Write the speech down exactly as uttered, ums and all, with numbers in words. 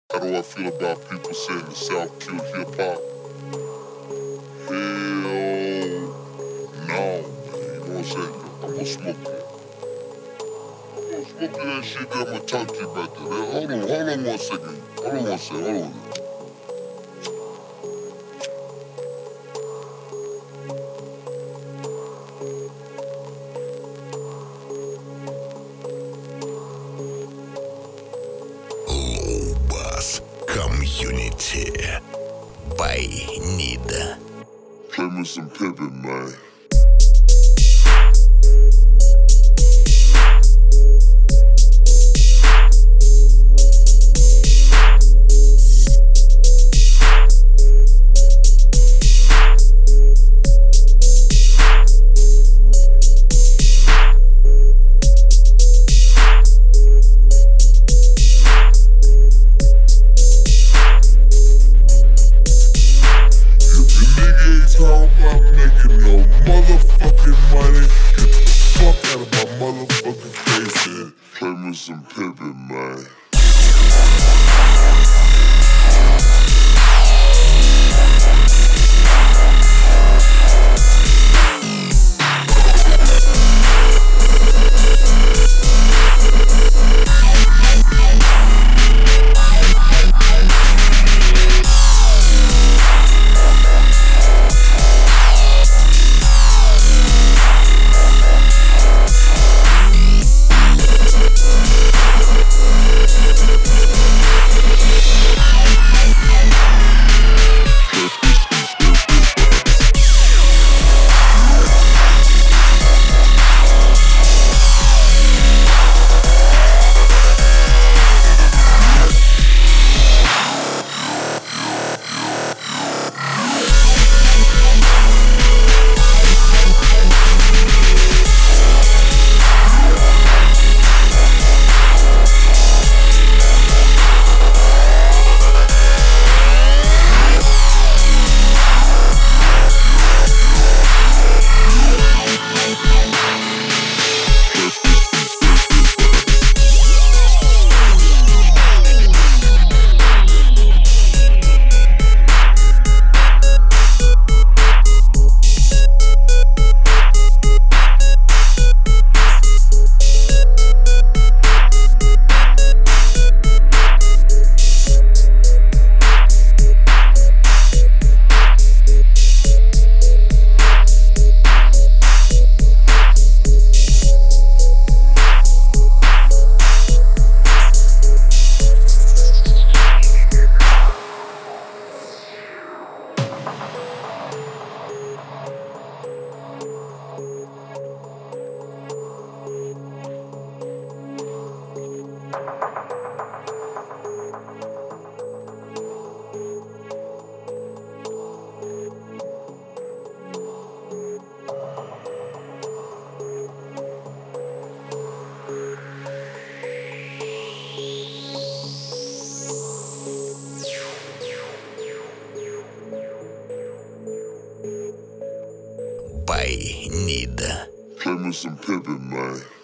How do I feel about people saying the South killed hip hop? Hell no, man. You know what I'm saying? I'm gonna smoke that. I'm gonna smoke that shit that I'm gonna talk to you about that. Man, hold on, hold on one second. Hold on one second, hold on. Low-Bass Community by Nida. Play me some pimpin', man. I'm making no motherfucking money. Get the fuck out of my motherfucking face and play me some pimpin', man. By Nida. Play me some pimpin', man.